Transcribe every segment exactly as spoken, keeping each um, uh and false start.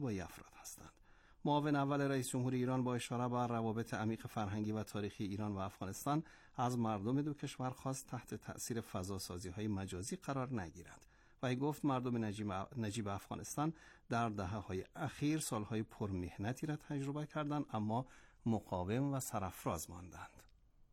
با این افراد هستند. معاون اول رئیس جمهور ایران با اشاره بر روابط عمیق فرهنگی و تاریخی ایران و افغانستان از مردم دو کشور خواست تحت تأثیر فضاسازی‌های مجازی قرار نگیرند. و گفت مردم نجیب, نجیب افغانستان در دهه‌های اخیر سالهای پرمحنتی را تجربه کردند، اما مقاوم و سرافراز ماندند.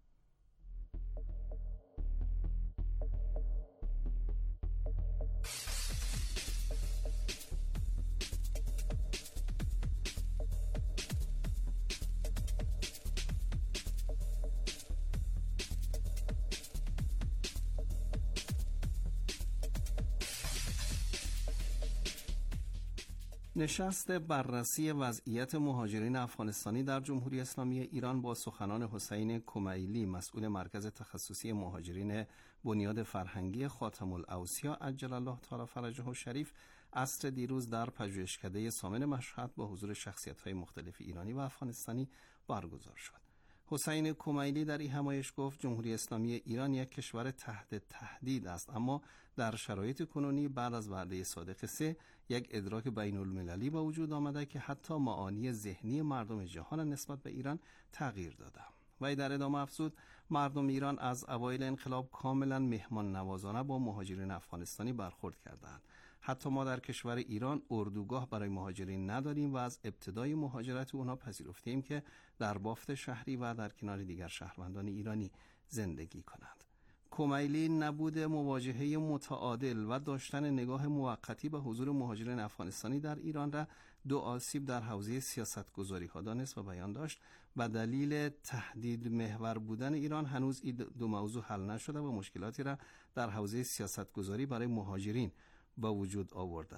نشست بررسی وضعیت مهاجرین افغانستانی در جمهوری اسلامی ایران با سخنان حسین کمیلی، مسئول مرکز تخصصی مهاجرین بنیاد فرهنگی خاتم الاوصیا عجل الله تعالی فرجه الشریف عصر دیروز در پژوهشکده سامن مشهد با حضور شخصیت‌های مختلف ایرانی و افغانستانی برگزار شد. حسین کمیلی در این همایش گفت جمهوری اسلامی ایران یک کشور تحت تهدید است، اما در شرایط کنونی بعد از وعده صادق سه یک ادراک بین المللی با وجود آمده که حتی معانی ذهنی مردم جهان نسبت به ایران تغییر داده. و در ادامه افزود مردم ایران از اوایل انقلاب کاملا مهمان نوازانه با مهاجرین افغانستانی برخورد کردند. حتی ما در کشور ایران اردوگاه برای مهاجرین نداریم و از ابتدای مهاجرت اونها پذیرفتیم که در بافت شهری و در کنار دیگر شهروندان ایرانی زندگی کنند. کمیلی نبود مواجهه متعادل و داشتن نگاه موقتی به حضور مهاجرین افغانستانی در ایران را دو آسیب در حوزه سیاستگذاری ها دانست و بیان داشت. به دلیل تهدید محور بودن ایران هنوز این دو موضوع حل نشده و مشکلاتی را در حوزه سیاستگذاری برای مهاجرین با وجود آورده.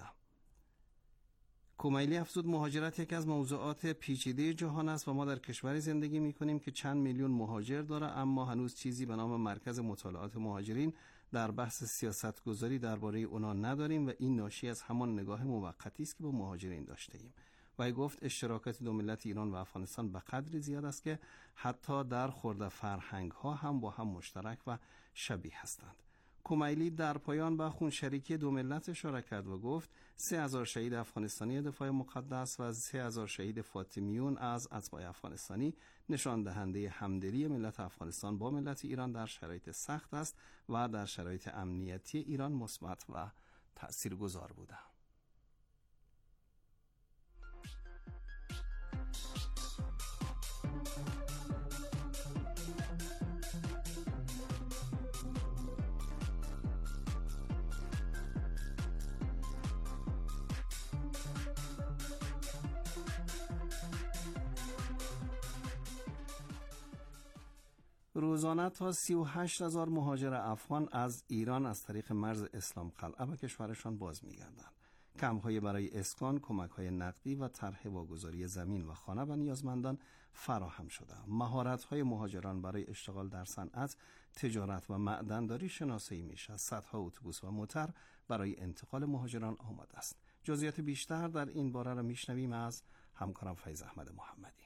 کمیلی افزود مهاجرت یکی از موضوعات پیچیده جهان است و ما در کشوری زندگی می‌کنیم که چند میلیون مهاجر داره، اما هنوز چیزی به نام مرکز مطالعات مهاجرین در بحث سیاستگذاری درباره اونا نداریم و این ناشی از همان نگاه موقتی است که با مهاجرین داشته ایم. و گفت اشتراکات دو ملت ایران و افغانستان به قدری زیاد است که حتی در خورد فرهنگ‌ها هم با هم مشترک و شبیه هستند. کمیلی در پایان به خونشریکی دو ملت اشاره کرد و گفت سه هزار شهید افغانستانی دفاع مقدس و سه هزار شهید فاطمیون از اتباع افغانستانی نشان دهنده همدلی ملت افغانستان با ملت ایران در شرایط سخت است و در شرایط امنیتی ایران مثبت و تأثیرگذار بوده. روزانه تا سی و هشت هزار مهاجر افغان از ایران از طریق مرز اسلام قلعه به کشورشان باز می‌گردند. کمپ‌های برای اسکان، کمک‌های نقدی و طرح واگذاری زمین و خانه به نیازمندان فراهم شده. مهارت‌های مهاجران برای اشتغال در صنعت، تجارت و معدن‌داری شناسایی می‌شود. صدها اتوبوس و موتر برای انتقال مهاجران آماده است. جزئیات بیشتر در این باره را می‌شنویم از همکارم فیض احمد محمدی.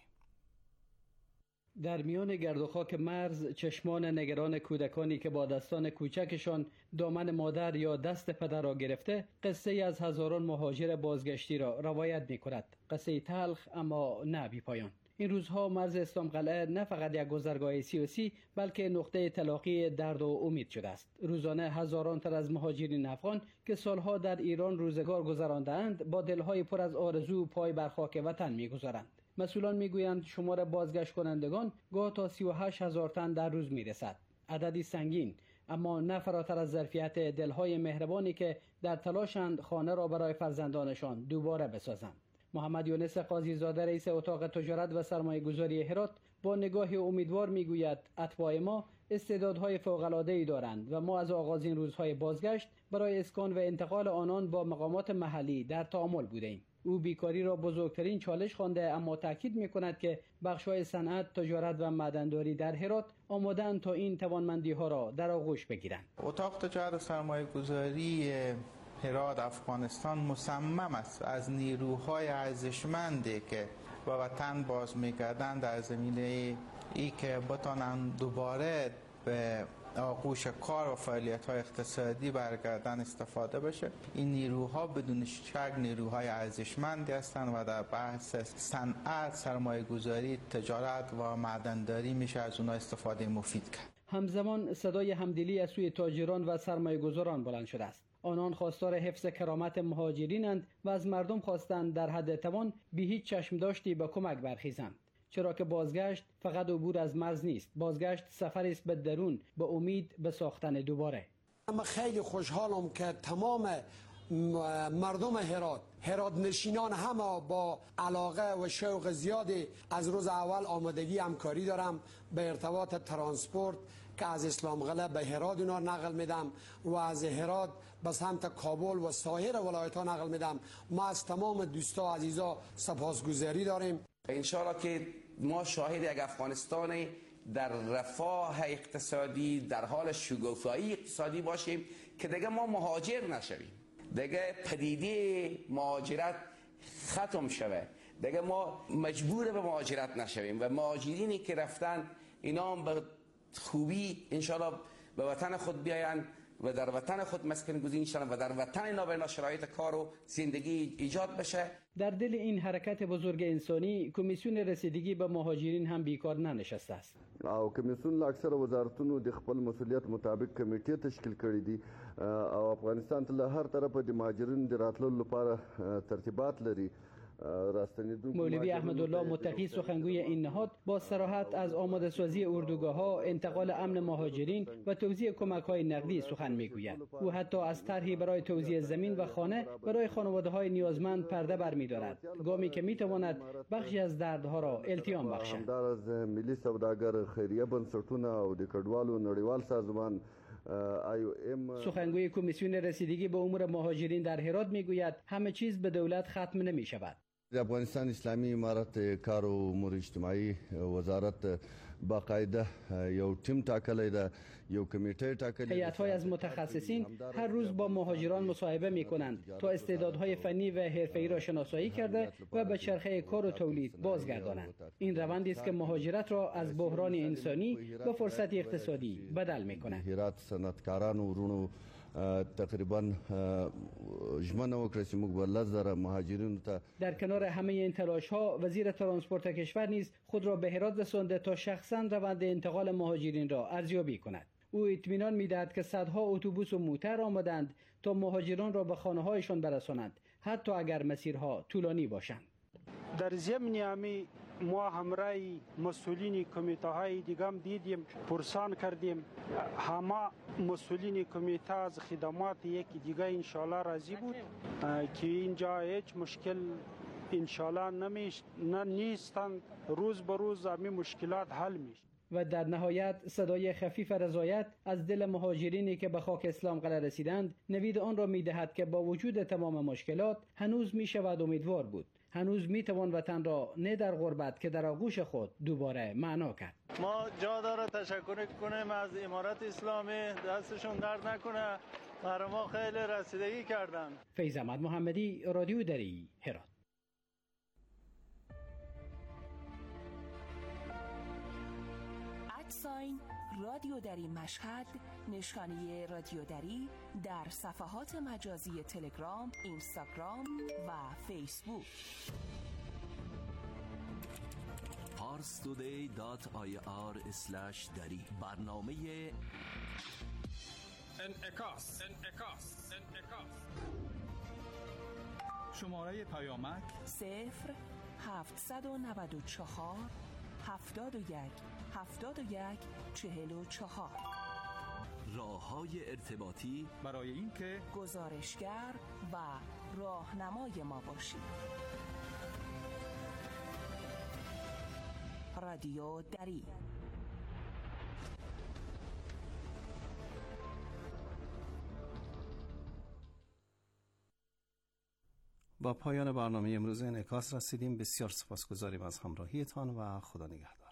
در میان گرد و خاک مرز چشمان نگران کودکانی که با دستان کوچکشان دامن مادر یا دست پدر را گرفته قصه از هزاران مهاجر بازگشتی را روایت می کند. قصه تلخ اما نه بی پایان. این روزها مرز اسلام قلعه نه فقط یک گذرگاه سیاسی بلکه نقطه تلاقی درد و امید شده است. روزانه هزاران تن از مهاجرین افغان که سالها در ایران روزگار گذرانده‌اند با دلهای پر از آرزو پای بر خاک وطن می‌گذارند. مسئولان میگویند شمار بازگشت کنندگان گاه تا سی و هشت هزار تن در روز میرسد. عددی سنگین، اما نه فراتر از ظرفیت دلهای مهربانی که در تلاشند خانه را برای فرزندانشان دوباره بسازند. محمد یونس قاضی زاده رئیس اتاق تجارت و سرمایه گذاری هرات با نگاه امیدوار میگوید اتباع ما استعدادهای فوق‌العاده‌ای دارند و ما از آغاز این روزهای بازگشت برای اسکان و انتقال آنان با مقامات محلی در تعامل بودیم. او بیکاری را بزرگترین چالش خوانده، اما تاکید می‌کند که بخش‌های صنعت، تجارت و معدن‌داری در هرات آماده‌اند تا این توانمندی‌ها را در آغوش بگیرند. اتاق تجارت و سرمایه‌گذاری هرات افغانستان مصمم است از نیروهای ارزشمندی که به وطن باز می‌گردند در زمینه ای که بتوانند دوباره به آغوش کار و فعالیت‌های اقتصادی برگردن استفاده بشه. این نیروها بدون شک نیروهای ارزشمندی هستند و در بحث صنعت، سرمایه‌گذاری، تجارت و معدن‌داری میشه از اونها استفاده مفید کرد. همزمان صدای همدلی از سوی تاجران و سرمایه‌گذاران بلند شده است. آنان خواستار حفظ کرامت مهاجرینند و از مردم خواستند در حد توان به هیچ چشم داشتی به کمک برخیزند، چرا که بازگشت فقط عبور از مرز نیست، بازگشت سفری است به درون، به امید به ساختن دوباره. من خیلی خوشحالم که تمام مردم هرات هرات نشینان همه با علاقه و شوق زیادی از روز اول آمادگی همکاری دارم به ارتباط ترانسپورت که از اسلام قلعه به هرات اینا نقل میدم و از هرات به سمت کابل و سایر ولایت ها نقل میدم. ما از تمام دوستا عزیزا سپاسگزاری داریم. انشاءالله که ما شاهد یک افغانستان در رفاه اقتصادی، در حال شکوفایی اقتصادی باشیم که دیگه ما مهاجر نشویم، دیگه پدیده مهاجرت ختم شوه، دیگه ما مجبور به مهاجرت نشویم و مهاجرینی که رفتن اینا هم به خوبی انشاءالله به وطن خود بیاین و در وطن خود مسکن گزین شدن و در وطن اینا به شرایط کار و زندگی ایجاد بشه. در دل این حرکت بزرگ انسانی کمیسیون رسیدگی به مهاجرین هم بیکار ننشسته است. او کمیسیون اکثر وزارتونو د خپل مسولیت مطابق کمیټې تشکیل کړې دي او افغانستان ته له هر طرفه د مهاجرینو د راتللو لپاره ترتیبات لري. مولوی احمدالله متقی سخنگوی این نهاد با صراحت از آماده سازی اردوگاه‌ها، انتقال امن مهاجرین و توزیع کمک‌های نقدی سخن می‌گوید. او حتی از طرحی برای توزیع زمین و خانه برای خانواده‌های نیازمند پرده برمی‌دارد، گامی که می‌تواند بخشی از دردها را التیام بخشد. در از ملی سوداګر خیریه بنسټونه او د کډوالو نړیوال سازمان سخنگوی کمیسیون رسیدگی به امور مهاجرین در هرات میگوید همه چیز به دولت ختم نمی شود. افغانستان اسلامی امارت کار و امور اجتماعی وزارت باقاعده یو تیم ټاکلی ده، یو کمیټه ټاکلی. هیئت‌های از متخصصین هر روز با مهاجران مصاحبه می‌کنند تا استعدادهای فنی و حرفه‌ای را شناسایی کرده و به چرخه کار و تولید بازگردانند. این روندی است که مهاجرت را از بحران انسانی به فرصت اقتصادی بدل می‌کند. هرات صنعتکاران و ورونو تقریبا ژمنه وکړه چې موږ به لس زره مهاجرینو ته. در کنار همه این تلاش‌ها وزیر ترانسپورت کشور نیز خود را به هرات رسانده تا شخصاً روند انتقال مهاجرین را ارزیابی کند. او اطمینان می‌دهد که صدها اتوبوس و موتر آمدند تا مهاجران را به خانه‌هایشان برسانند، حتی اگر مسیرها طولانی باشند. در ضمن همین ما همراه مسئولین کمیته های دیگه هم دیدیم، پرسان کردیم، همه مسئولین کمیته از خدمات یکی دیگه انشالله راضی بود که اینجا هیچ مشکل انشالله نمیش نه نیستند، روز به روز همین مشکلات حل میشه. و در نهایت صدای خفیف رضایت از دل مهاجرینی که به خاک اسلام قلعه رسیدند نوید آن را میدهد که با وجود تمام مشکلات هنوز میشود امیدوار بود، هنوز میتوان وطن را نه در غربت که در آغوش خود دوباره معنا کرد. ما جا داره تشکر کنیم از امارت اسلامی، دستشون درد نکنه، برای ما خیلی رسیدگی کردن. فیض احمد محمدی، رادیو دری، هرات. ادساین رادیو دری مشهد، نشانه رادیو دری در صفحات مجازی تلگرام، اینستاگرام و فیسبوک. پارس تودی دات آی آر اسلش دری. برنامه انعکاس انعکاس انعکاس شماره پیامک صفر هفتصد و نود و چهار هفتاد و یک هفتاد و یک چهل و چهار. راه‌های ارتباطی برای اینکه گزارشگر و راهنمای ما باشید. رادیو دری. با پایان برنامه امروز انعکاس رسیدیم. بسیار سپاسگزاریم از همراهیتان و خدا نگهدار.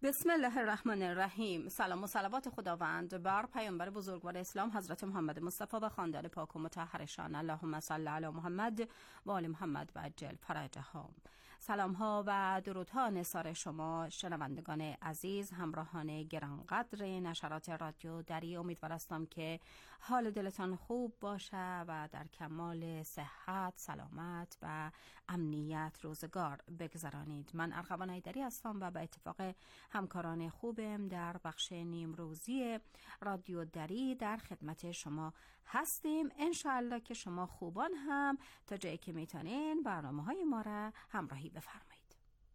بسم الله الرحمن الرحیم. سلام و صلوات خداوند بر پیامبر بزرگوار اسلام حضرت محمد مصطفی و خاندان پاک و مطهرشان. اللهم صل علی محمد و آل محمد و عجل فرجهم. سلام ها و درودها نثار شما شنوندگان عزیز، همراهان گرانقدر نشرات رادیو دری. امیدوار هستم که حال دلتان خوب باشه و در کمال صحت، سلامت و امنیت روزگار بگذرانید. من ارغوان ایدری هستم و به اتفاق همکاران خوبم در بخش نیمروزی رادیو دری در خدمت شما هستیم. انشاءالله که شما خوبان هم تا جایی که میتونین برنامه های ما را همراهی بفرمایید.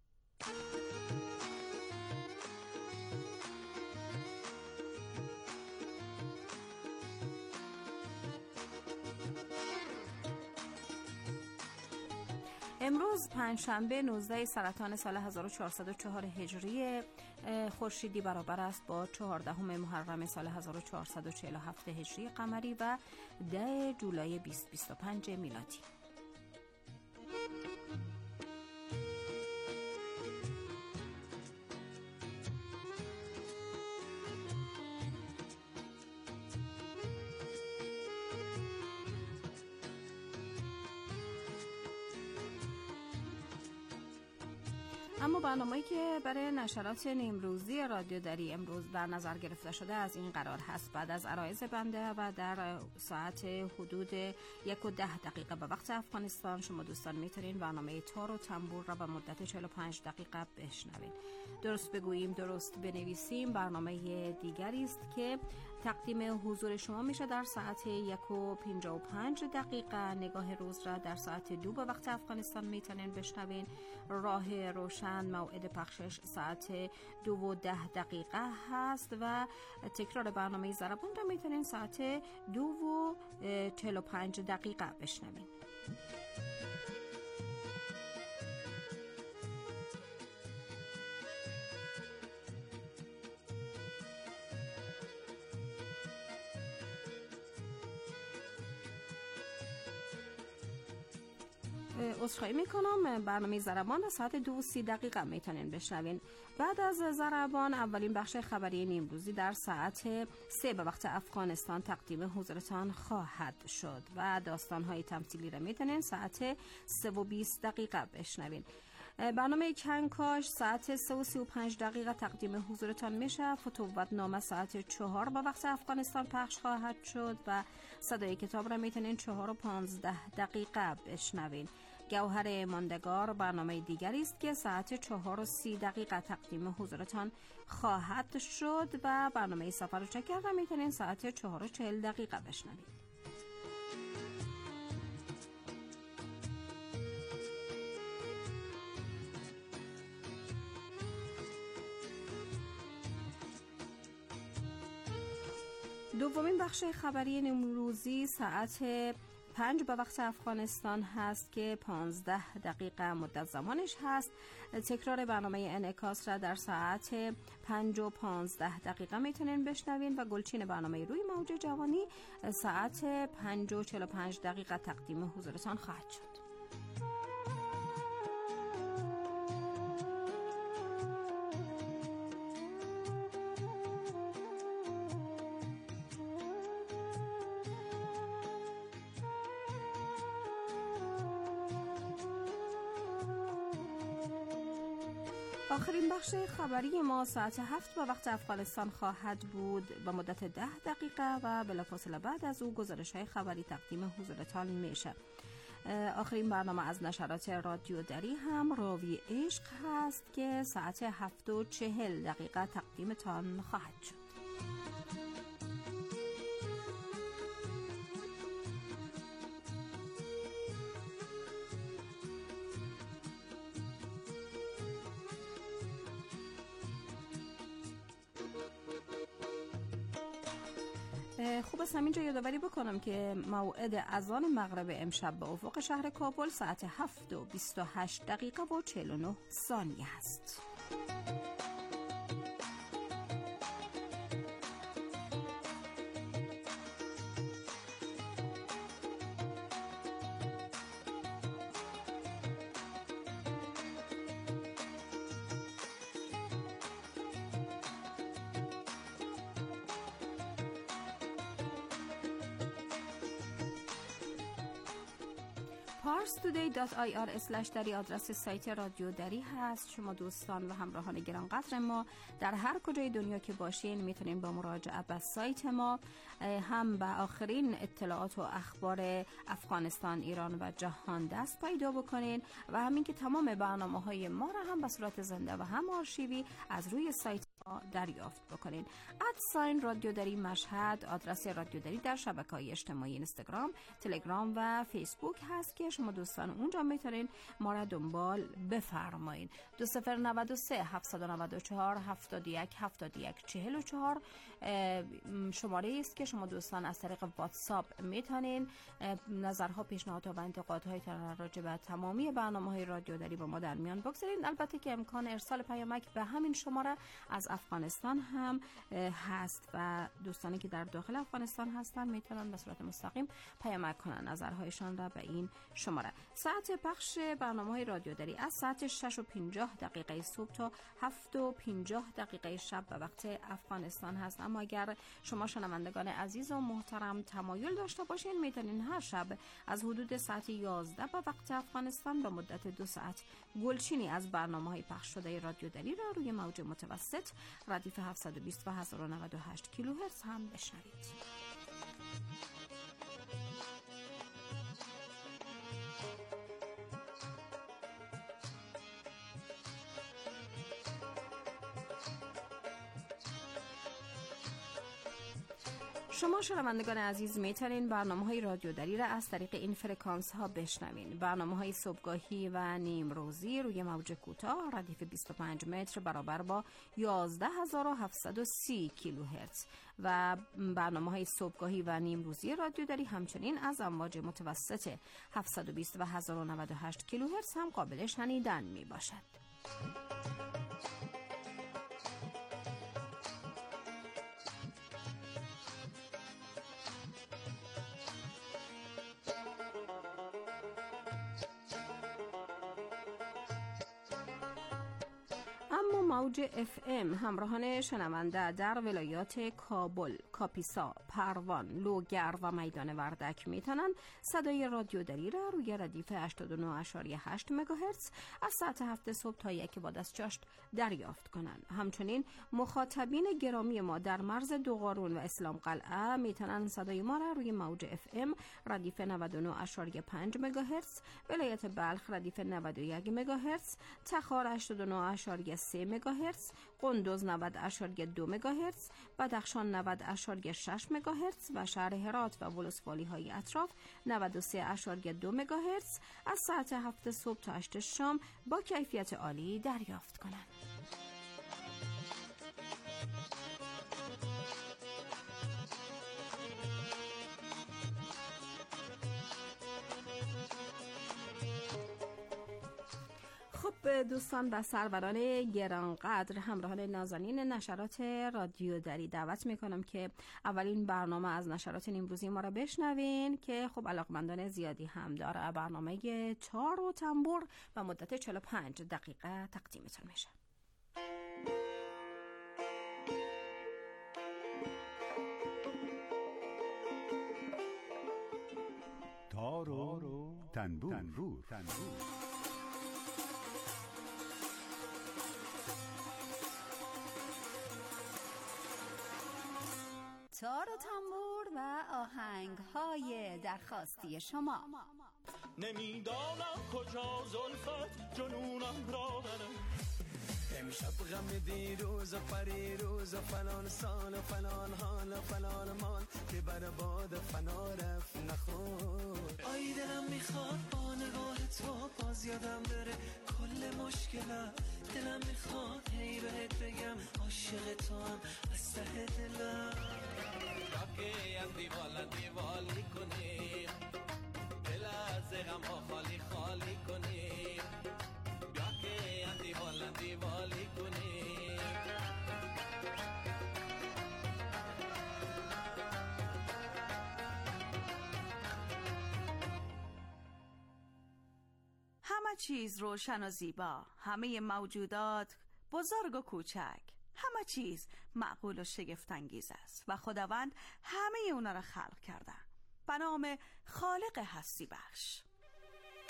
امروز پنجشنبه نوزده سرطان سال هزار و چهارصد و چهار هجری خورشیدی برابر است با چهاردهم محرم سال هزار و چهارصد و چهل و هفت هجری قمری و ده جولای بیست بیست و پنج میلادی. اما برنامه‌ای که برای نشرات نیمروزی رادیو دری امروز در نظر گرفته شده از این قرار هست: بعد از عرایض بنده و در ساعت حدود یک و ده دقیقه به وقت افغانستان شما دوستان میتونین برنامه تار و تنبور را به مدت چهل و پنج دقیقه بشنوین. درست بگوییم درست بنویسیم برنامه دیگری است که تقدیم حضور شما میشه در ساعت یک و پنجاه و پنج دقیقه. نگاه روز را در ساعت دو به وقت افغانستان میتونین بشنوین. راه روشن موعد پخشش ساعت دو و ده دقیقه هست و تکرار برنامه ضربان را میتونین ساعت دو و چهل و پنج دقیقه بشنوین. عذرخواهی میکنم، برنامه ضربان در ساعت دو و سی دقیقه میتونین بشنوین. بعد از ضربان اولین بخش خبری نیمروزی در ساعت سه به وقت افغانستان تقدیم حضورتان خواهد شد و داستانهای تمثیلی را میتونین ساعت سه و بیست دقیقه بشنوین. برنامه کنکاش ساعت سه و سی و پنج دقیقه تقدیم حضورتان میشه. فتووت نامه ساعت چهار به وقت افغانستان پخش خواهد شد و صدای کتاب را میتونین چهار و پانزده دقیقه بشنوین. گوهر ماندگار برنامه دیگری است که ساعت چهار و سی دقیقه تقدیم حضورتان خواهد شد و برنامه سفر و چکر را میتونین ساعت چهار و چهل دقیقه بشنوید. دومین بخش خبری نیمروزی ساعت پنج به وقت افغانستان هست که پانزده دقیقه مدت زمانش هست. تکرار برنامه انعکاس را در ساعت پنج و پانزده دقیقه میتونین بشنوین و گلچین برنامه روی موج جوانی ساعت پنج و چهل و پنج دقیقه تقدیم حضورتان خواهد شد. آخرین بخش خبری ما ساعت هفت به وقت افغانستان خواهد بود به مدت ده دقیقه و بلافاصله بعد از او گزارش های خبری تقدیم حضورتان میشه. آخرین برنامه از نشرات رادیو دری هم راوی عشق هست که ساعت هفت و چهل دقیقه تقدیمتان خواهد شد. خوب است همینجا یادآوری بکنم که موعد اذان مغرب امشب به افق شهر کابل ساعت هفت و بیست و هشت دقیقه و چهل و نه ثانیه است. پارس تودی دات آی آر اسلش دری آدرس سایت رادیو دری هست. شما دوستان و همراهان گرانقدر ما در هر کجای دنیا که باشین میتونین با مراجعه به سایت ما هم به آخرین اطلاعات و اخبار افغانستان، ایران و جهان دست پیدا بکنین و همین که تمام برنامه‌های ما را هم به صورت زنده و هم آرشیوی از روی سایت ما دریافت بکنین. ادساین رادیو دری مشهد آدرس رادیو دری در شبکه‌های اجتماعی اینستاگرام، تلگرام و فیسبوک هست که شما دوستان اونجا میتونین ما را دنبال بفرمایین. دو صفر نود و سه هفتصد و نود و چهار هفتاد و یک هفتاد و یک چهل و چهار شماره است که شما دوستان از طریق واتساپ میتونین نظرها، پیشنهادات و انتقادهایتان راجع به تمامی برنامه‌های رادیو دری با ما در میان بگذارید. البته که امکان ارسال پیامک به همین شماره از افغانستان هم هست و دوستانی که در داخل افغانستان هستن میتونن به صورت مستقیم پیامک کنن نظرهایشان را به این شماره. ساعت پخش برنامه‌های رادیو دری از ساعت شش و پنجاه دقیقه صبح تا هفت و پنجاه دقیقه شب به وقت افغانستان هست. اما اگر شما شنوندگان عزیز و محترم تمایل داشته باشین میتونین هر شب از حدود ساعت یازده به وقت افغانستان به مدت دو ساعت گلچینی از برنامه‌های پخش شده رادیو دری را روی موج متوسط ردیف هفتصد و بیست و هزار و نود و هشت کیلوهرتز هم بشنوید. شما شنوندگان عزیز میتونین برنامه‌های رادیو دری را از طریق این فرکانس ها بشنوین. برنامه‌های صبحگاهی و نیم روزی روی موج کوتاه ردیف بیست و پنج متر برابر با یازده هزار و هفتصد و سی کیلوهرتز و برنامه‌های صبحگاهی و نیم روزی رادیو دری همچنین از امواج متوسط هفتصد و بیست و هزار و نود و هشت کیلوهرتز هم قابل شنیدن می باشد. اما موج اف ام همراهان شنونده در ولایات کابل، کاپیسا، پروان، لوگر و میدان وردک میتونن صدای رادیو دری را روی ردیف هشتاد و نه ممیز هشت مگاهرتز از ساعت هفت صبح تا یک بعد از چاشت دریافت کنند. همچنین مخاطبین گرامی ما در مرز دوقارون و اسلام قلعه میتونن صدای ما را روی موج اف ام ردیف نود و نه ممیز پنج مگاهرتز، ولایت بلخ ردیف نود و یک مگاهرتز، تخار هشتاد و نه ممیز سه مگاهرتز، قندوز نود ممیز دو مگاهرتز، بدخشان نود ممیز شش مگاهرتز و شهر هرات و ولسوالی های اطراف نود و سه ممیز دو مگاهرتز از ساعت هفت صبح تا هشت شام با کیفیت عالی دریافت کنند. خب دوستان و سروران گرانقدر، همراهان نازنین نشرات رادیو دری، دعوت میکنم که اولین برنامه از نشرات امروزی ما را بشنوین که خب علاقمندان زیادی هم داره. برنامه تار و تنبور و مدت چهل و پنج دقیقه تقدیمتون میشه. تار و تنبور, تنبور. تنبور. تار و تنبور و آهنگ های درخواستی شما. نمیدانم کجا زلفت جنونم را بره، امشب غم دیروز و پریروز و فلان سال و فلان حال و فلان مال که بر باد فنا رفت نخور. آی دلم میخواد با نگاه تو باز یادم بره کل مشکلم، دلم میخواد هی بهت بگم عاشق تو هم از ته دلم. که از دیوال دیوالی کنی دل از غم ها خالی خالی کنی، بیا که از دیوال دیوالی کنی. همه چیز روشن و زیبا، همه موجودات بزرگ و کوچک، همه چیز معقول و شگفت‌انگیز است و خداوند همه اونا را خلق کرده به نام خالق هستی بخش.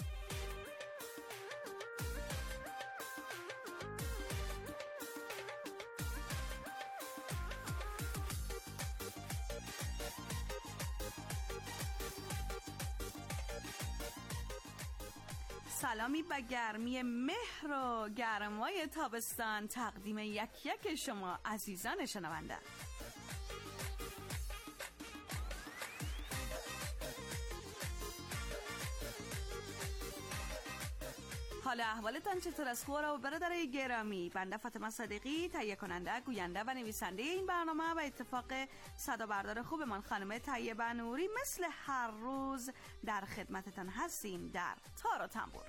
سلامی به گرمی مهر و گرمای تابستان تقدیم یک یک شما عزیزان شنونده. حال احوالتان چطور است خورا و برادرای گرامی؟ بنده فاطمه صدیقی تهیه کننده، گوینده و نویسنده این برنامه و اتفاق صدا بردار خوبمان خانم طیبه نوری مثل هر روز در خدمتتان هستیم در تار و تنبور.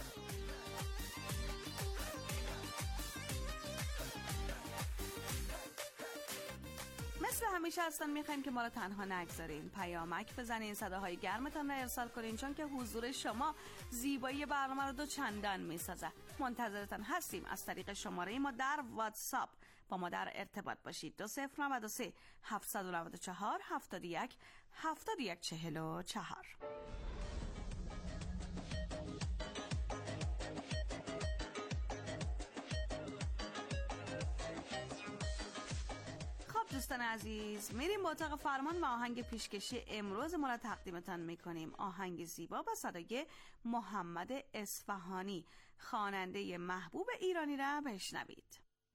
مثل همیشه هستن میخوایم که ما را تنها نگذارین، پیامک بزنین، صداهای گرمتان را ارسال کنین، چون که حضور شما زیبایی برنامه رو دو چندان میسازه. منتظرتان هستیم از طریق شماره ما در واتساپ با ما در ارتباط باشید. دو صفر نود و سه هفتصد و نود و چهار هفتاد و یک هفتاد و یک چهل و چهار. دوستان عزیز، میریم با اتاق فرمان و آهنگ پیشکشی امروز ما را تقدیمتان میکنیم. آهنگ زیبا با صدای محمد اصفهانی، خواننده محبوب ایرانی را بشنوید.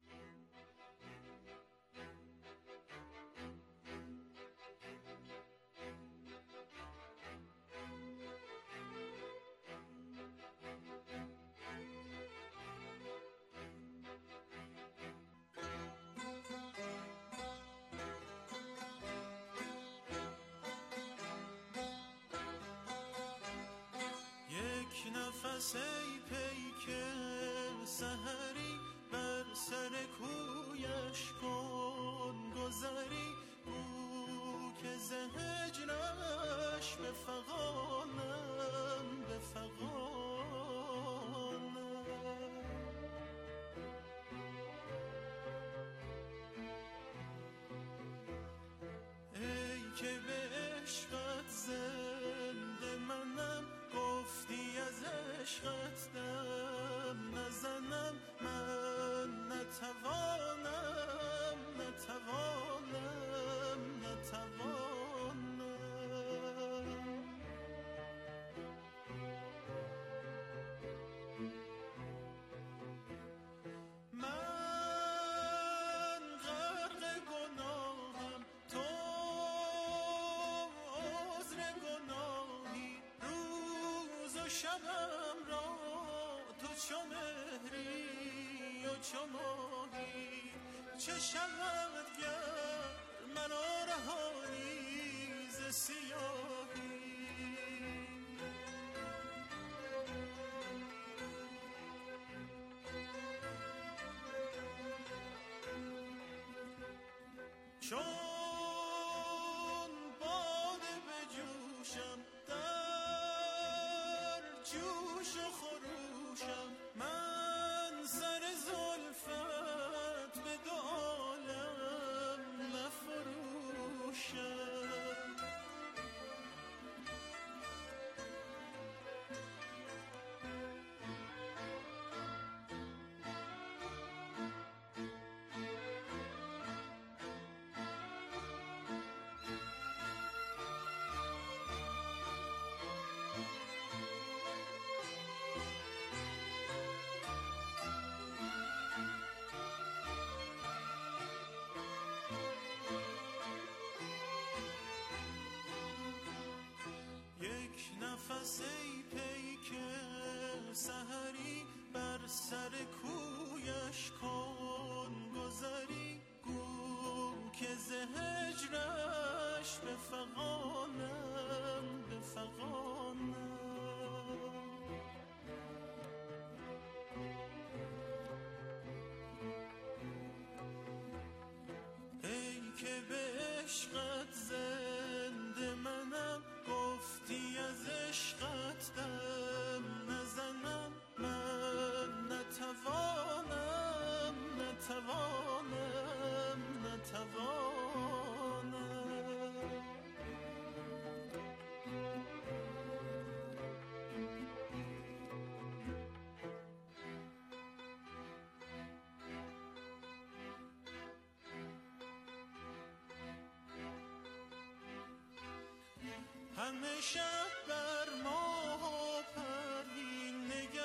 نفس ای پیک سحری بر سر کویش کن گذری، او که ز هجرش بفغانم بفغانم. ای که به عشقت زنده منم، گفتی از عشقت دم نزنم، من نتوانم نتوانم نتوانم. من غرق گناهم، تو عذر گناهی، روز و شبم را تو چو مهری و چو ماهی. چه شود گر مرا رهانی ز سیاهی. چون باده بجوشم در جوش و خروشم، من سر زلفت به دو عالم نفروشم. نفس ای پیک سحری بر سر کویش کن گذری، گو که ز هجرش بفغانم بفغانم. ای که به عشقت زنده منم، گفتی از عشقت دم نزنم، من نتوانم نتوانم نتوانم. همه شب بر ماه و پروین نگری،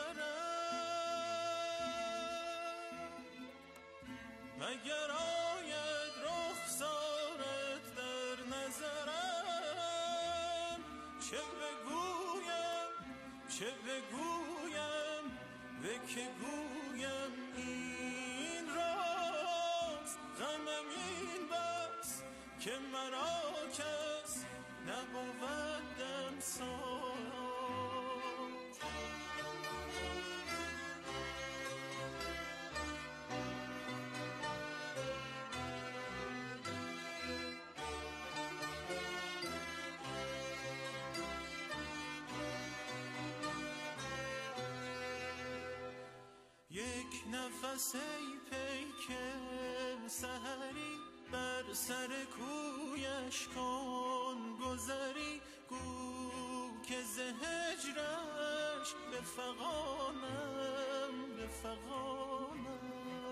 چه بگویم چه بگویم و که گویم این راست غمم این بس که مرا کس نبودم ساز. یک نفس ای پیک سحری بر سر کویش کن گذری، گو که ز هجرش بفغانم بفغانم.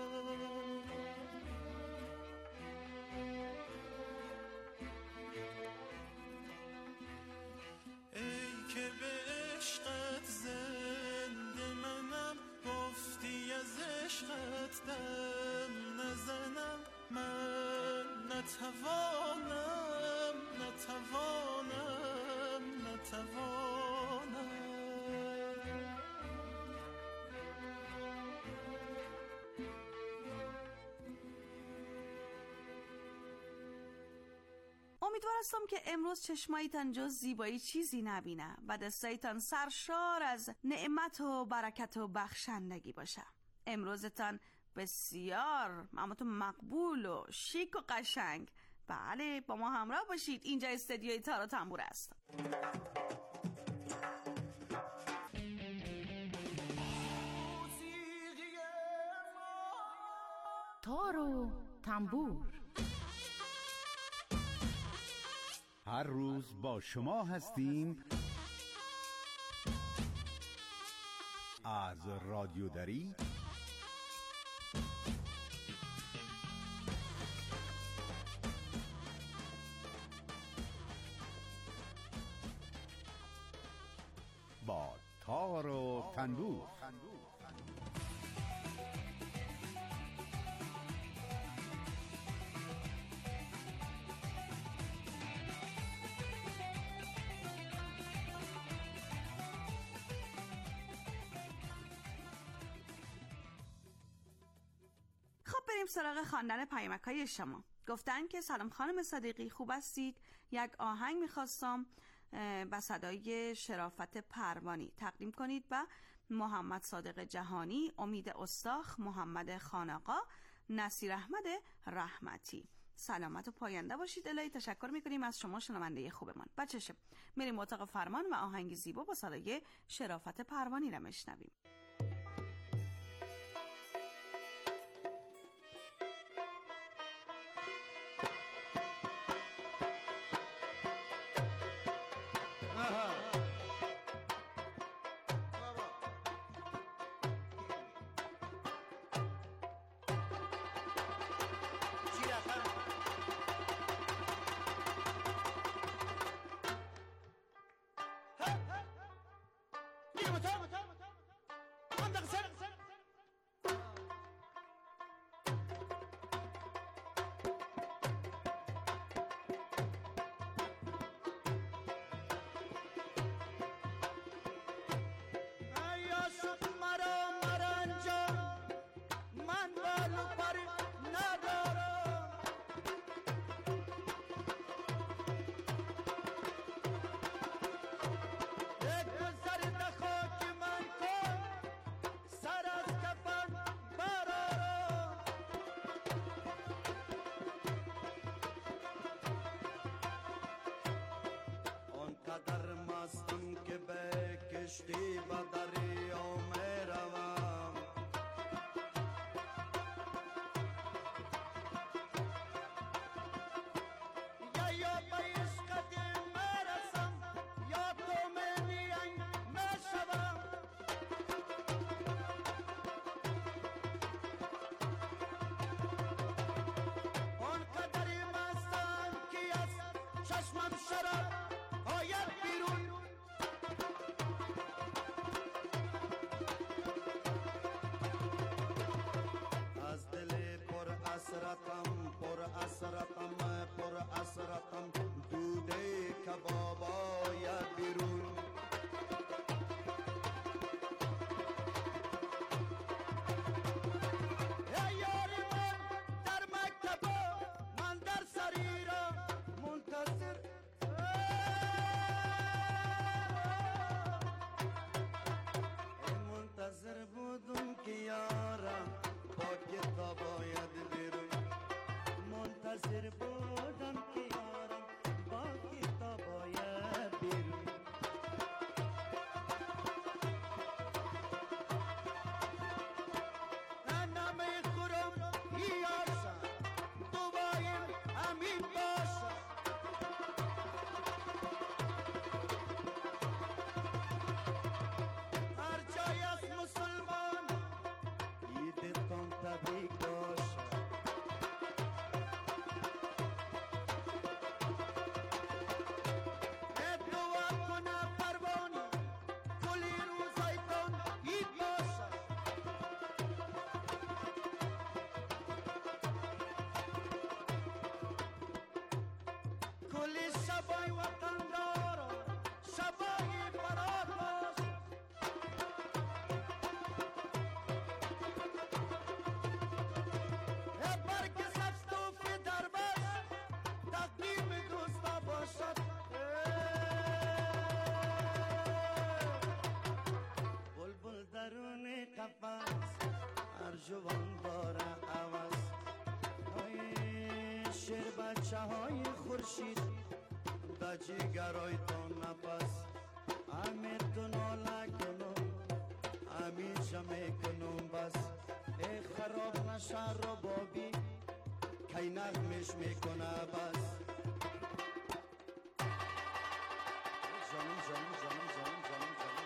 ای که به عشقت زنده منم، گفتی از عشقت دم نزنم، من نتوانم نتوانم نتوانم. امیدوار هستم که امروز چشمایتان جز زیبایی چیزی نبینه و دستایتان سرشار از نعمت و برکت و بخشندگی باشه. امروزتان بسیار معموتون مقبول و شیک و قشنگ. بله، با ما همراه باشید. اینجا استدیوی تار و تنبور است. تار و تنبور هر روز با شما هستیم از رادیو دری با تار و تنبور. بریم سراغ خواندن پیامک‌های شما. گفتن که سلام خانم صدیقی، خوب هستید؟ یک آهنگ می‌خواستم با صدای شرافت پروانی تقدیم کنید و محمد صادق جهانی، امید استاخ، محمد خانقا، نصیر احمد رحمتی. سلامت و پاینده باشید. الهی تشکر می‌کنیم از شما شنونده خوبمان. بچه‌ش میریم اتاق فرمان و آهنگ زیبا با صدای شرافت پروانی را میشنویم. شبای وطن دارم شبای فرار باش برگ سبز توفی در بست تقدیم دوستا باشد بلبل درون قفس ارجوان باره عوض شیر بچه های خورشید دا جیگرای تو نفس امیر تو ناله کنم امیر جمع کنم بس ای خراب نشه رو بابی کی نغمش میکنه بس جانم جانم جانم جانم جانم جانم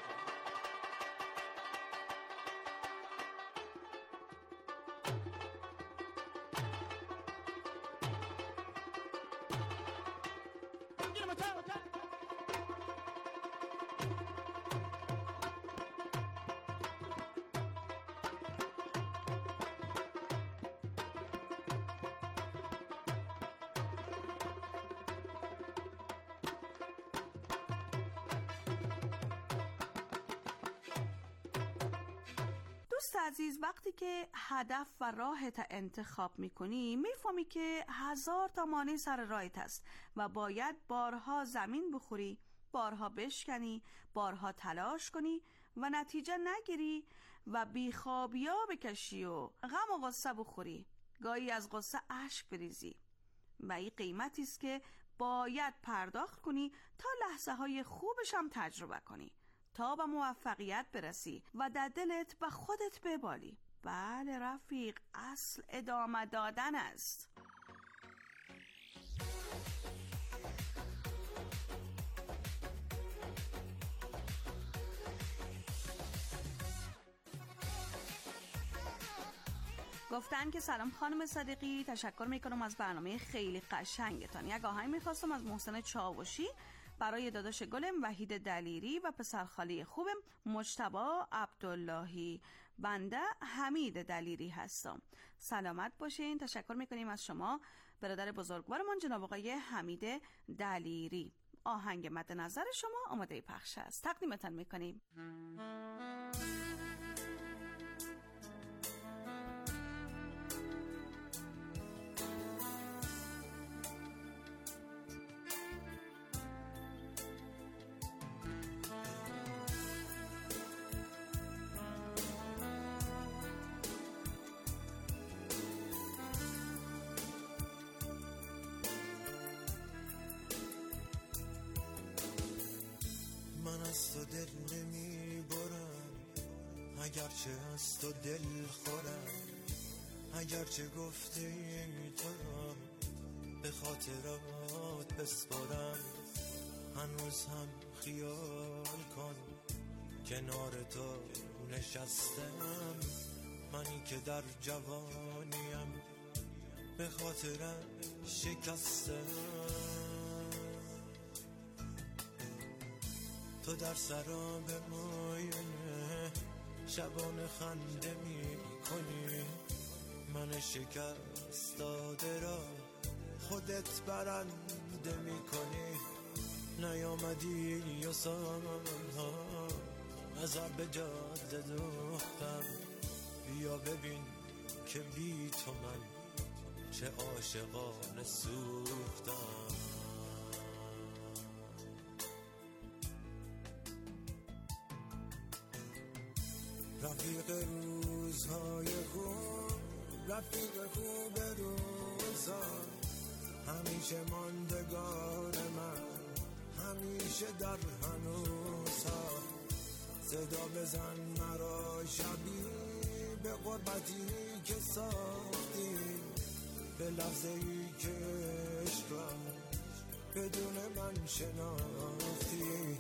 دوست عزیز، وقتی که هدف و راهت انتخاب میکنی میفهمی که هزار تا مانع سر راهت است و باید بارها زمین بخوری، بارها بشکنی، بارها تلاش کنی و نتیجه نگیری و بیخوابیا بکشی و غم و غصه بخوری، گاهی از غصه اشک بریزی و این قیمتی است که باید پرداخت کنی تا لحظه های خوبش هم تجربه کنی تا به موفقیت برسی و در دلت به خودت ببالی. بله رفیق، اصل ادامه دادن است. گفتن که سلام خانم صدیقی، تشکر میکنم از برنامه خیلی قشنگتان. یک آهنگ میخواستم از محسن چاوشی برای داداش گلم وحید دلیری و پسرخاله خوبم مجتبی عبداللهی. بنده حمید دلیری هستم. سلامت باشین. تشکر میکنیم از شما برادر بزرگوارمان جناب آقای حمید دلیری. آهنگ مد نظر شما آماده پخش است، تقدیمتان میکنیم. من از تو دل نمی برم اگرچه از تو دل خورم، اگرچه گفته تو را به خاطرات بسپارم، هنوز هم خیال کن کنار تو نشستم، منی که در جوانیم به خاطرم شکستم. تو در سراب ماینه شبان خنده می کنی، من شکست داده را خودت برنده می کنی. نیامدی و سالها نظر به جاده دوختم، بیا ببین که بی تو من چه عاشقانه سوختم. رفیق روزهای خوب، رفیق خوب روزا، همیشه ماندگار من، همیشه در هنوزها. صدا بزن مرا شبی به غربتی که ساختی، به لحظه ای که عشق را بدون من شناختی.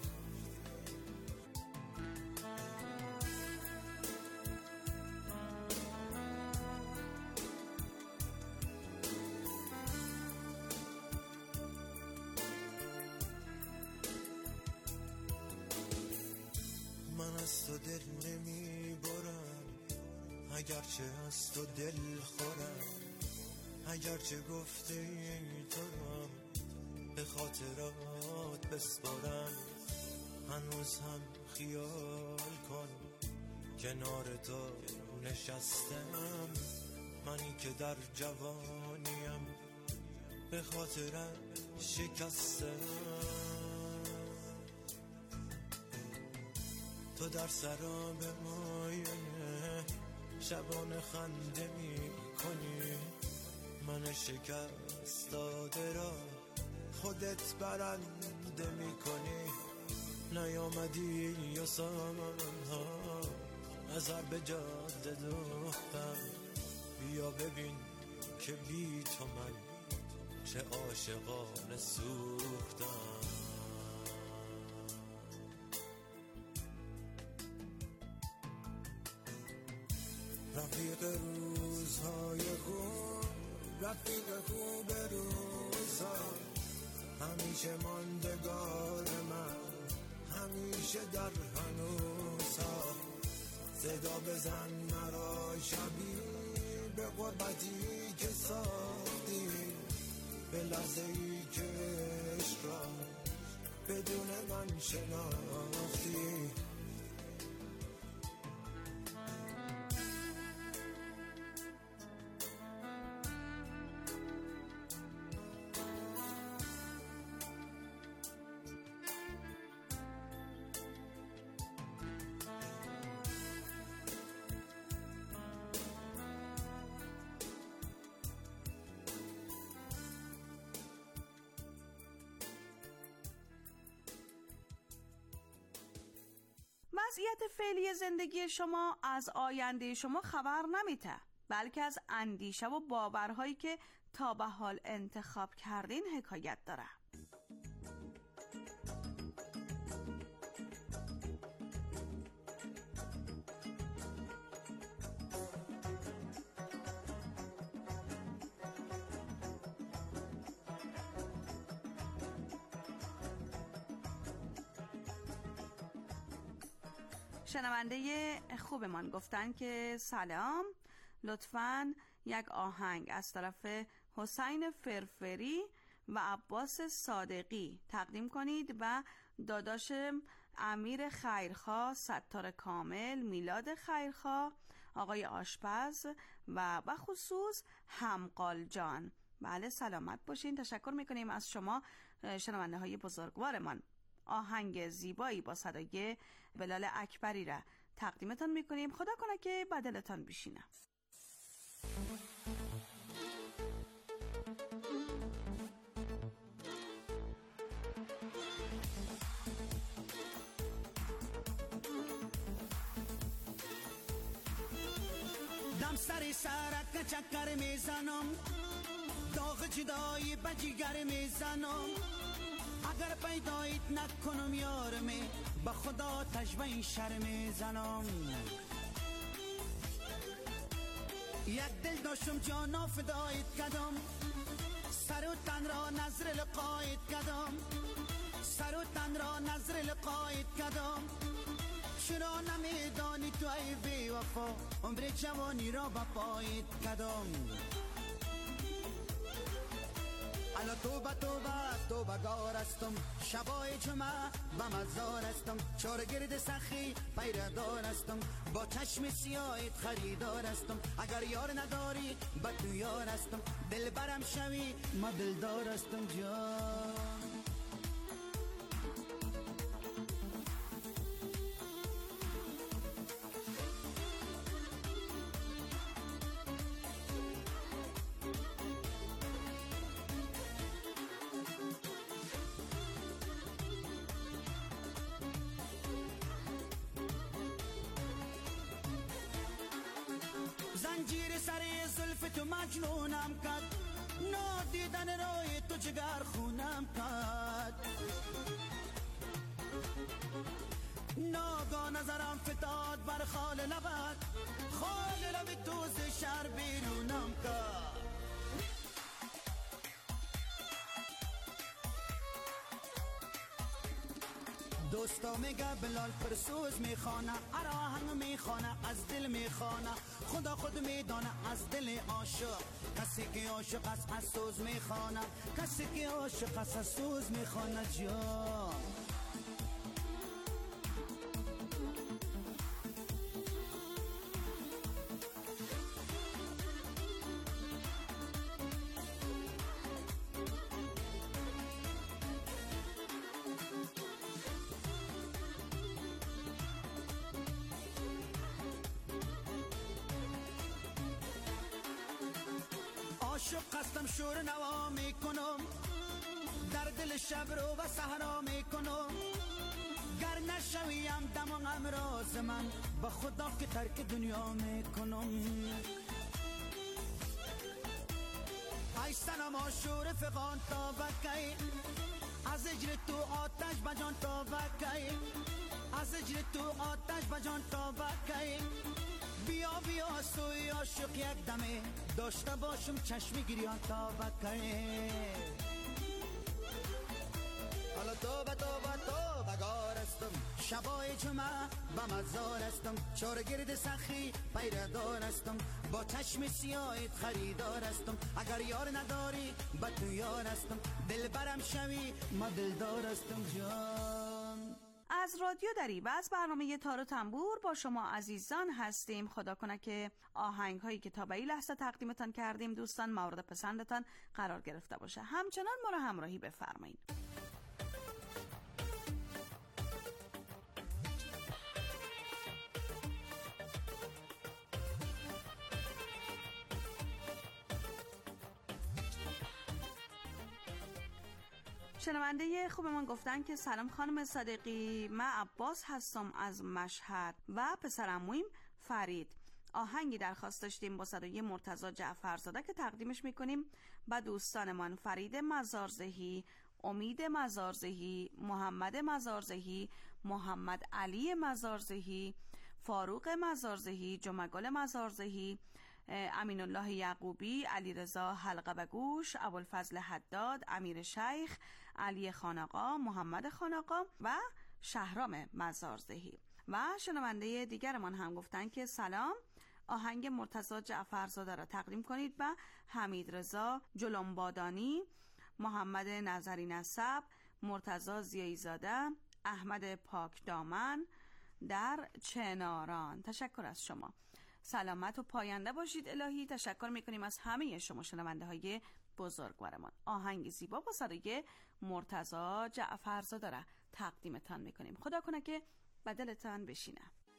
من از تو دل نمی برم اگرچه از تو دل خورم، اگرچه گفته تو را به خاطرات بسپارم. هنوز هم خیال کن کنار تو نشستم، منی که در جوانیم به خاطرت شکستم. تو در سراب ماینه شبانه خنده می کنی، من شکست داده را خودت برنده می کنی. نیامدی یا سامنها نظر به جاده دوختم، بیا ببین که بی تو من چه عاشقانه سوختم. رفیق روزهای خوب، رفیق خوب روزها، همیشه ماندگار من، همیشه در هنوزها. صدا بزن مرا شبی به غربتی که ساختی، به لحظه ای که عشق را بدون من شناختی. وضعیت فعلی زندگی شما از آینده شما خبر نمیده، بلکه از اندیشه و باورهایی که تا به حال انتخاب کردین حکایت داره. شنونده خوبمان گفتن که سلام، لطفاً یک آهنگ از طرف حسین فرفری و عباس صادقی تقدیم کنید و داداش امیر خیرخواه، ستار کامل، میلاد خیرخواه، آقای آشپز و بخصوص همقال جان. بله سلامت باشین. تشکر میکنیم از شما شنونده های بزرگوارمان. آهنگ زیبایی با صدای بلال اکبری را تقدیمتان میکنیم. خدا کنه که بدلتان بشینه. دم سر سرک چکر میزنم، داغ جدایی به جگر میزنم. اگر پیدایت نکنم یارمی، به خدا تجوه شرم زنم. یک دل داشتم جانا فدایت کدم، سر و تن را نظر لقایت کدم، سر و تن را نظر لقایت کدم. چرا نمیدانی تو ای بی وفا، عمر جوانی را با پایت کدم. الا توبه توبه توبه گار استم، شبای جمعه به مزار استم. چار گرد سخی پیردار استم، با چشم سیاهت خریدار استم. اگر یار نداری با تو یار استم، دل برم شوی ما دلدار استم جان. زنجیر سر زلف تو مجنونم کرد، نادیدن روی تو جگر خونم کرد. ناگاه نظرم فتاد بر خال لبت، خال لب تو ز شهر بیرونم کرد. دوستا میگه بلال پرسوز میخوانه، آراهنگ میخوانه، از دل میخوانه، خدا خود میدانه از دل عاشق. کسی که عاشق است از سوز میخوانه، کسی که عاشق است از سوز میخوانه جان. عاشق هستم شور نوا میکنم، در دل شب رو و صحرا میکنم. گر نشویم دم و غم راز من، با خدا که ترک دنیا میکنم. ای سنم آشور فقان تا بکی، از اجر تو آتش بجان تا بکی، از اجر تو آتش بجان تا بکی. بیا بیا سوی عاشق یک دمه، داشته باشم چشم گریان تا بکنه. حالا توبه توبه توبه گار استم، شبای جمعه به مزار استم. چار گرد سخی پیردار استم، با چشم سیاهت خریدار استم. اگر یار نداری با تو یار استم، دل برم شوی ما دلدار استم جان. از رادیو دری و از برنامه تار و تنبور با شما عزیزان هستیم. خدا کنه که آهنگ هایی که تا به این لحظه تقدیمتان کردیم دوستان مورد پسندتان قرار گرفته باشه. همچنان ما را همراهی بفرمایید. شنونده خوبمان گفتن که سلام خانم صادقی، من عباس هستم از مشهد و پسرعمویم فرید. آهنگی درخواست داشتیم با صدای مرتضی جعفرزاده که تقدیمش میکنیم با دوستانمان فرید مزارزهی، امید مزارزهی، محمد مزارزهی، محمد علی مزارزهی، فاروق مزارزهی، جمعگل مزارزهی، امین الله یعقوبی، علیرضا حلقه به گوش، ابوالفضل حداد، امیر شیخ، علی خانقا، محمد خانقا و شهرام مزارزهی. و شنونده دیگرمان هم گفتن که سلام، آهنگ مرتضی جعفرزاده را تقدیم کنید به حمید رضا جلنبادانی، محمد نظری نسب، مرتضی زیایی زاده، احمد پاک دامن در چناران. تشکر از شما، سلامت و پاینده باشید الهی. تشکر میکنیم از همه شما شنونده های بزرگوارمان. آهنگ زیبا با صدای مرتضی جعفرزاده را تقدیمتان میکنیم. خدا کنه که بدلتان بشینه.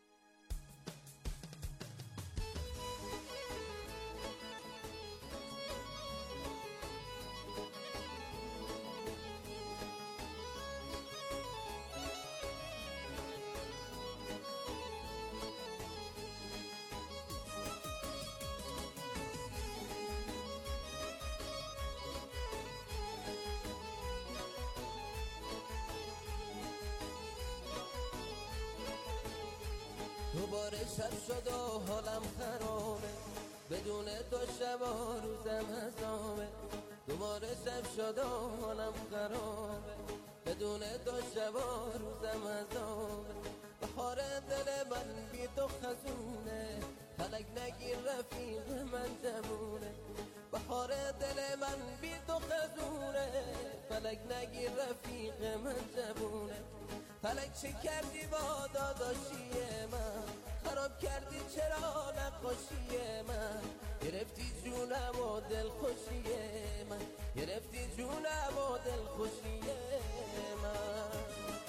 دوباره شب شد و حالم خرابه، بدون تو شب و روزم عذابه. دوباره شب شد و حالم خرابه، بدون تو شب و روزم عذابه. بهار دل من بی تو خزونه، فلک نگیر رفیق من جمونه. بهار دل من بی تو خزونه، فلک نگیر رفیق من جمونه. فلک چه کردی با داداشی من، خراب کردی چرا نقاشی من. گرفتی جونم و دل خوشی من، گرفتی جونم و دل خوشی من.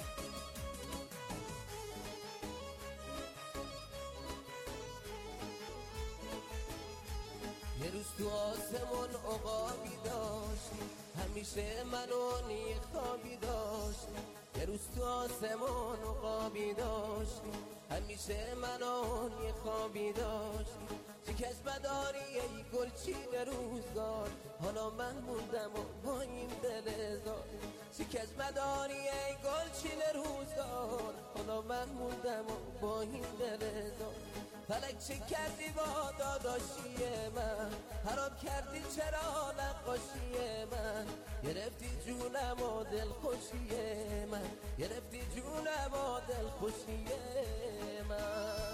یه روز تو آسمون عقابی داشتی، همیشه منو نی خوابی داشتی. یه روز تو آسمون عقابی داشتی، همیشه منو یه خوابی داشتی. شکست بداری ای گلچین روزگار، حالا من موندم و با این دل زار. شکست بداری ای گلچین روزگار، حالا من موندم و با این دل زار. فلک چه کردی با داداشی من، حرام کردی چرا نقاشی من، گرفتی جونم و دل خوشی من، گرفتی جونم و دل خوشی من.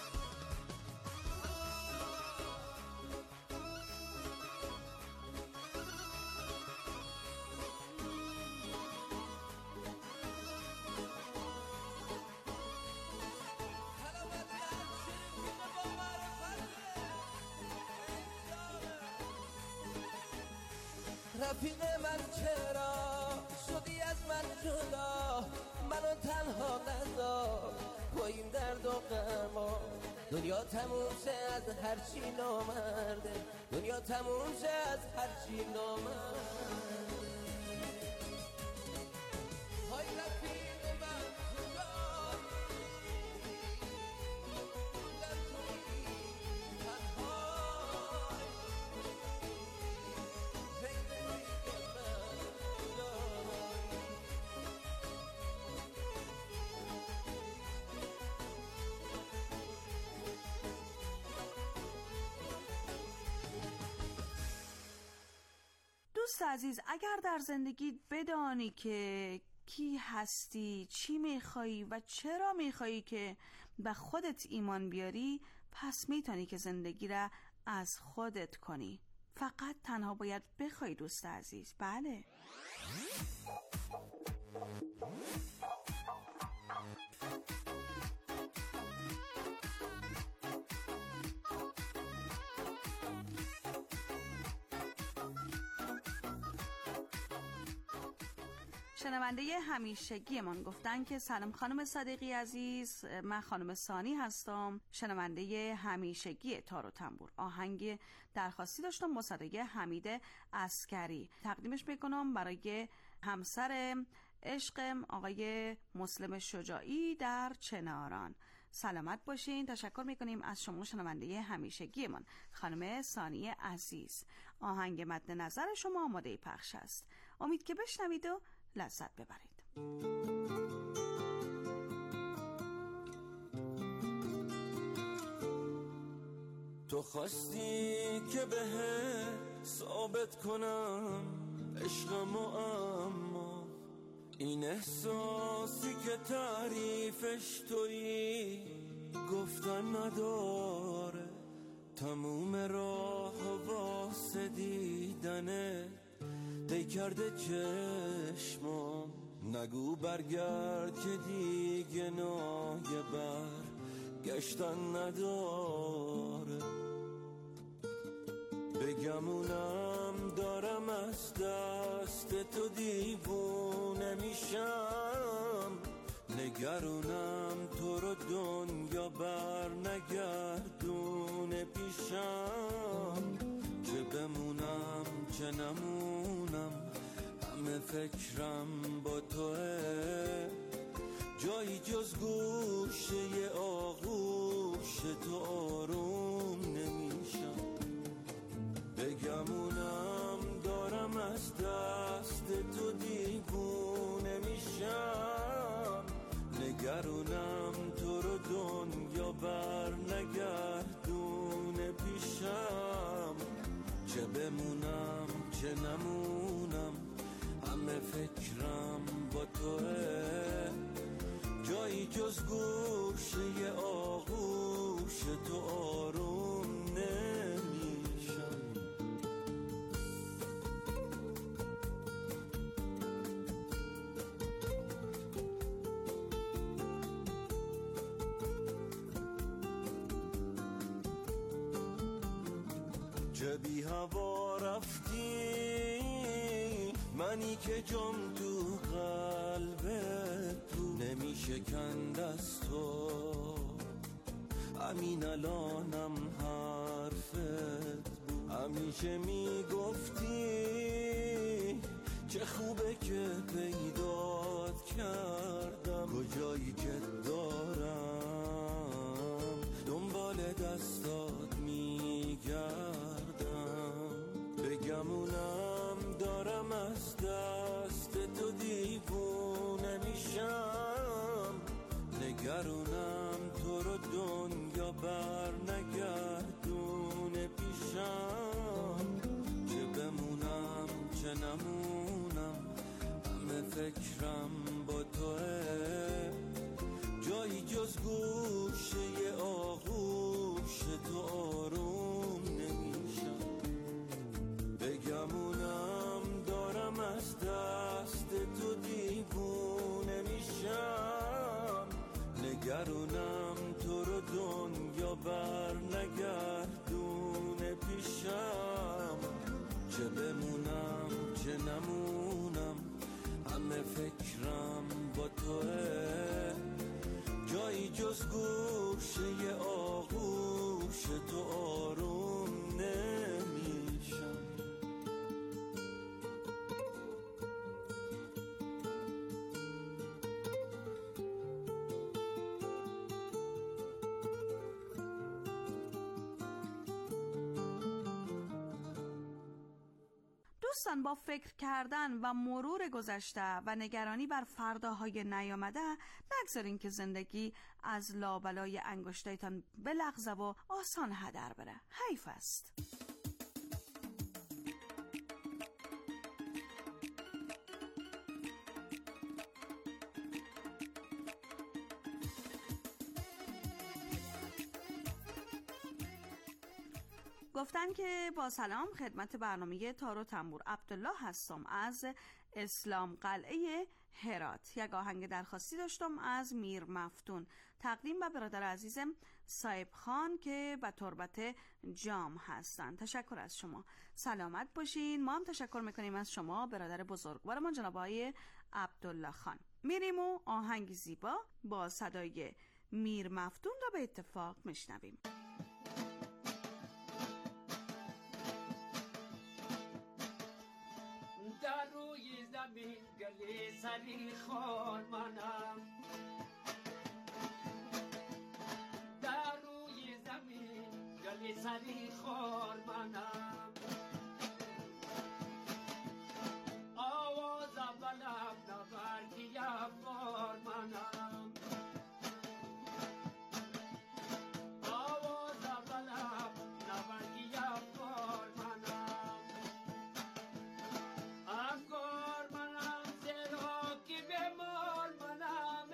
رفیق من چرا شدی از من جدا، منو تنها نذار پاییم درد و غما، دنیا تموم شه از هر چی نامرده، دنیا تموم شه از هر چی نامرده. های رفیق من دوست عزیز، اگر در زندگی بدانی که کی هستی، چی میخوایی و چرا میخوایی که به خودت ایمان بیاری، پس میتونی که زندگی را از خودت کنی. فقط تنها باید بخوای دوست عزیز. بله. شنونده همیشگی من گفتن که سلام خانم صادقی عزیز، من خانم ثانی هستم، شنونده همیشگی تار و تنبور. آهنگ درخواستی داشتم با صدای حمید عسکری، تقدیمش میکنم برای همسر عشقم آقای مسلم شجاعی در چناران. سلامت باشین. تشکر میکنیم از شما شنونده همیشگی من خانم ثانی عزیز. آهنگ مد نظر شما آماده پخش است، امید که بشنوید و لذت ببرید. تو خواستی که به ثابت کنم عشقم، اما این احساسی که تعریفش تویی گفتن نداره، تموم راه واسه دیدنه دی کرده چشمام، نگو برگرد که دیگه نایه بر گشتن نداره، بگمونم دارم از دست تو دیوونه میشم، نگرونم تو رو دنیا بر نگردونه پیشم، چه بمونم چه نمونم همه فکرم با توه، جایی جز گوشه آغوش تو آروم نمیشم، بگمونم دارم از دست تو دیوونه میشم، نگرونم تو رو دنیا بر نگردونه پیشم، چه بمونم چه نمونم همه فکرم با توه، جایی جز گوشه آغوش تو آروم نمیشم. چه بی هوا رفتی منی که جام تو قلبت بود، نمیشه کند از تو همین الانم حرفت بود، همیشه میگفتی چه خوبه که پیدات کردم، کجایی که دارم دنبال دستات میگردم، بگمونم دارم از دست تو دیوونه میشم، نگرونم تو رو دنیا بر نگردونه پیشم، چه بمونم چه نمونم همه فکرم با توه، جایی جز گوشه آغوش تو آروم نمیشم، بگمونم دارم از دست تو دیوونه میشم، نگرونم تو رو دنیا بر نگردونه پیشم، چه بمونم چه نمونم همه فکرم با توه، جایی جز گوشه آغوش تو آروم نمیشم. دوستان، با فکر کردن و مرور گذشته و نگرانی بر فرداهای نیامده نگذارین که زندگی از لابلای انگشتایتان بلغزه و آسان هدر بره. حیف است. گفتن که با سلام خدمت برنامه تار و تنبور، عبدالله هستم از اسلام قلعه هرات. یک آهنگ درخواستی داشتم از میر مفتون، تقدیم به برادر عزیزم صاحب خان که به تربت جام هستند. تشکر از شما، سلامت باشین. ما هم تشکر میکنیم از شما برادر بزرگوارمان جناب آقای عبدالله خان. میریم و آهنگ زیبا با صدای میر مفتون را به اتفاق میشنویم. در روی زمین گلی سری خان منم، در روی زمین گلی سری خان منم، آواز بلم نبردی افغان منم، آواز بلم نبردی افغان منم، افغان منم زیرا که بیمار منم،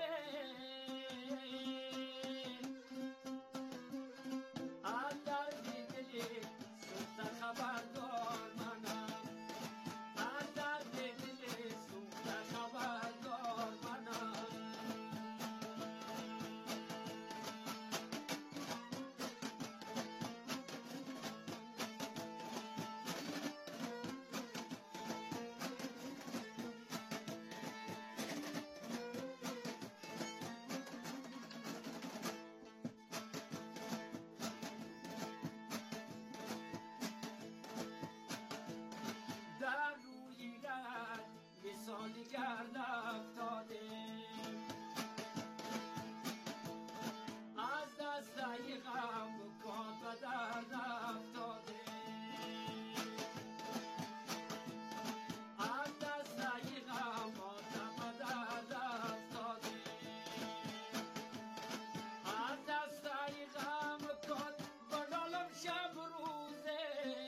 از درد دلی سوخته خبردار منم، از درد دلی سوخته خبردار منم. در روی رد مثالی گرد افتاده، از دستای غم و کات و درد افتاده، از دستای غم و درد افتاده، از دستای غم و کات بنالم شب روزه،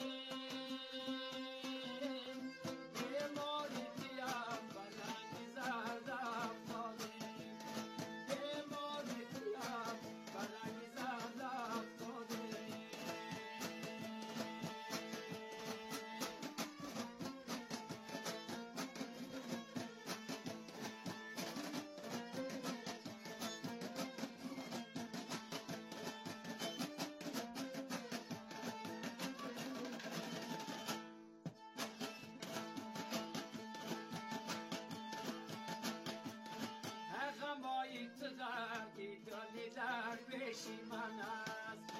در بشی من است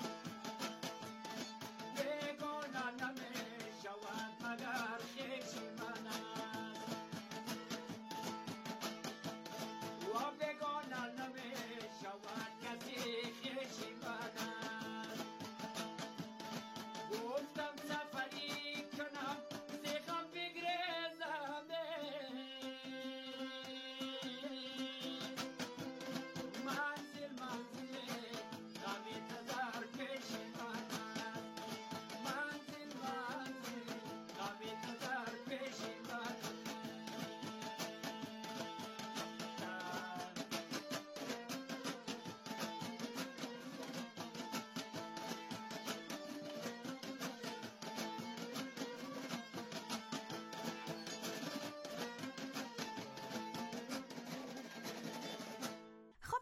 بگانه نمی شود مگر خیشی من است و بگانه نمی شود کسی خیشی من است. گفتم سفری کنم زیغم بگریزم منزل منزل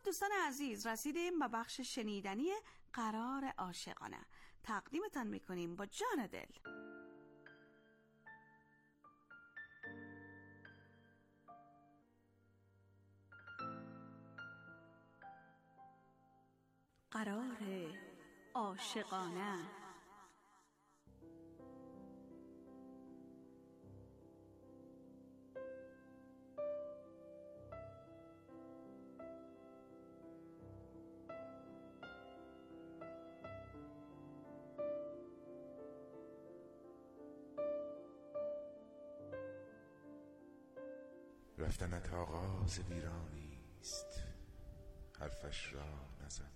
دوستان عزیز، رسیدیم به بخش شنیدنی قرار عاشقانه. تقدیمتان میکنیم با جان دل. قرار عاشقانه. رفتنت آغاز ویرانی است، حرفش را نزن.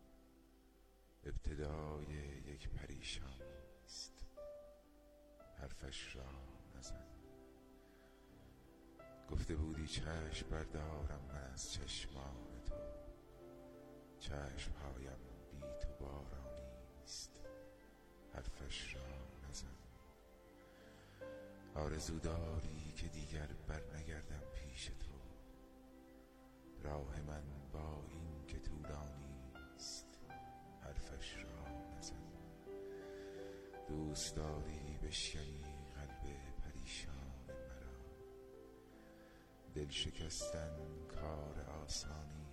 ابتدای یک پریشانی است، حرفش را نزن. گفته بودی چشم بردارم من از چشمان تو، چشمهایم بی تو بارانی است، حرفش را نزن. آرزو داری که دیگر بر نگردم پیش تو، راه من با این که طولانی است، حرفش را نزن. دوست داری بشکنی قلب پریشان مرا، دل شکستن کار آسانی